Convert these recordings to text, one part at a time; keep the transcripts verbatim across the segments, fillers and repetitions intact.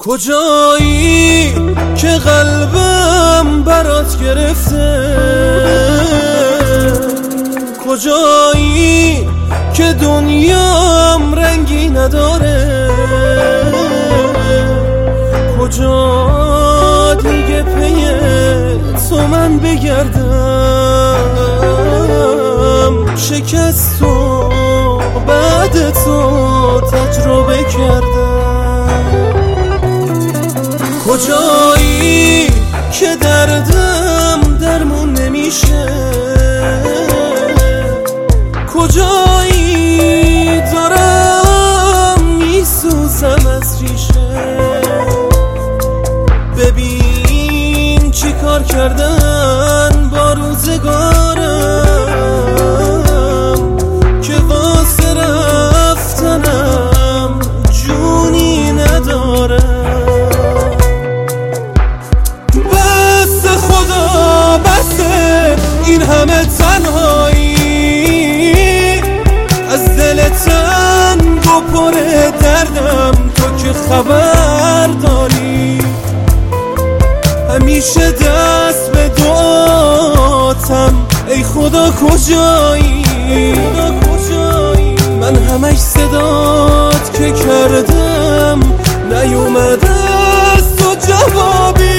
کجایی که قلبم برات گرفته؟ کجایی که دنیام رنگی نداره؟ کجا دیگه پی تو من بگردم؟ شکست و بعد تو تجربه کردم. کجایی که دردم درمون نمیشه؟ کجایی دارم میسوزم از ریشه؟ ببین چی کار کردن با روزگارم که واسه رفتنم جونی نداره. بس خدا بسه این همه تنهایی، از دل تنگ و پر دردم تو که خبر داری. همیشه دست به دعاتم ای خدا کجایی؟ من همش صدات که کردم نیومده از تو جوابی.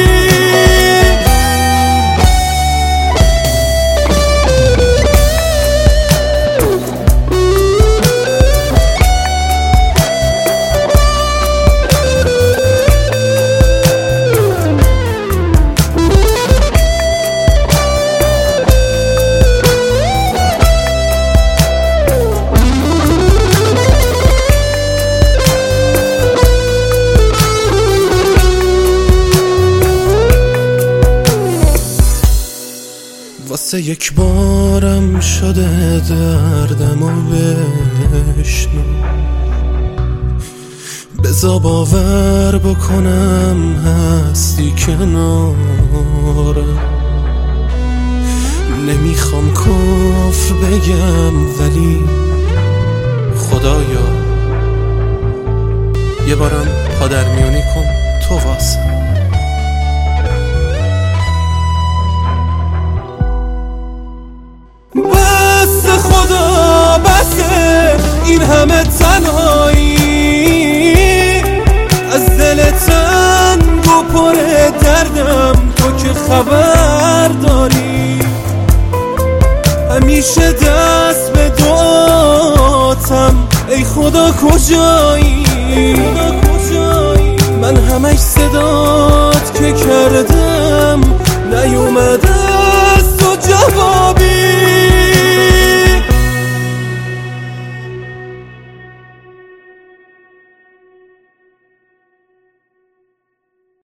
واسه یک بارم شده دردمو بشنو، بذار باور بکنم هستی کنارم. نمیخوام کفر بگم ولی خدایا یه بارم پادرمیونی کن تو واسه. خدا بسه این همه تنهایی، از دل تنگ و پر دردم تو که خبر داری. همیشه دست به دعاتم ای خدا کجایی؟ من همش صدات که کردم